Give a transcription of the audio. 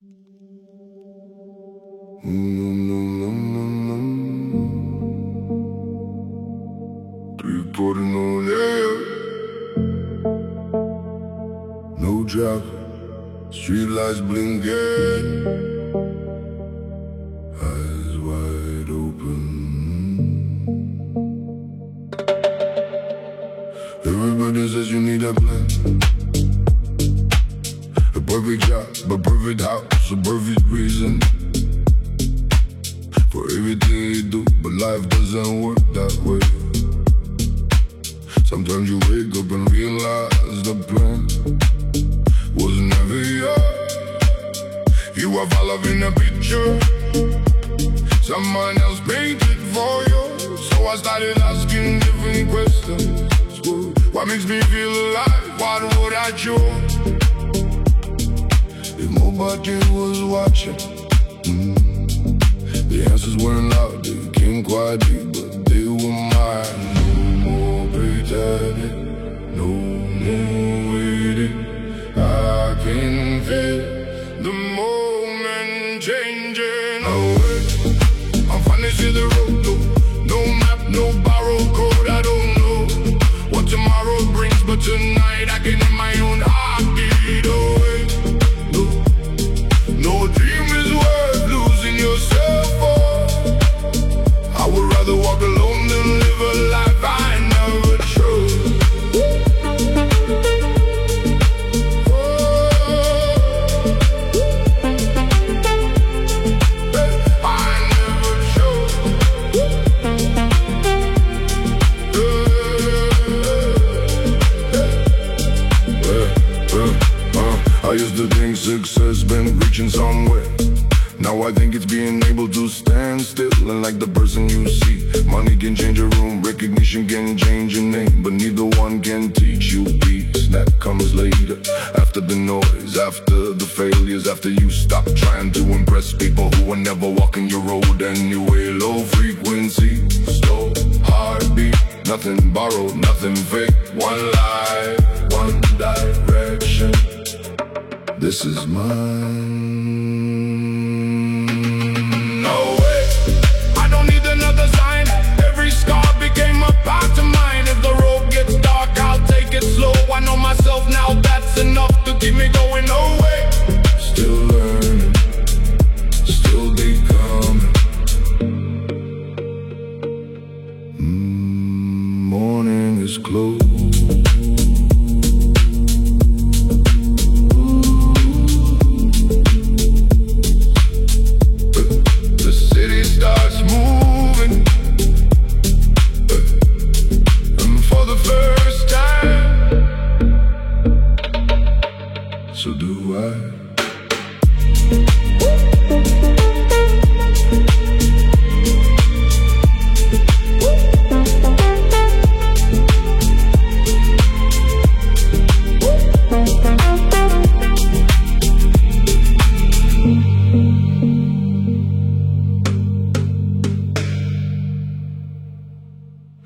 Putting on air, no job, street lights blinking, eyes wide open. Everybody says you need a plan, a perfect job, a perfect house, a perfect reason for everything you do, but life doesn't work that way. Sometimes you wake up and realize the plan was never yours. You are following a picture someone else painted for you. So I started asking different questions. What makes me feel alive? What would I choose if nobody was watching? The answers weren't loud, they came quietly, but they were mine. No more waiting, I can feel the moment changing. Away, I'm finally see the road, no map, no borrowed code. I don't know what tomorrow brings, but tonight I can hear my own heartbeat. Away, no dream is worth losing yourself for. I would rather walk alone than live a life I never chose. I used to think success meant reaching somewhere. Now I think it's being able to stand still and like the person you see. Money can change a room, recognition can change your name, but neither one can teach you peace. That comes later, after the noise, after the failures, after you stop trying to impress people who are never walking your road anyway. Low frequency, slow heartbeat, nothing borrowed, nothing fake. One life, one direction. This is mine.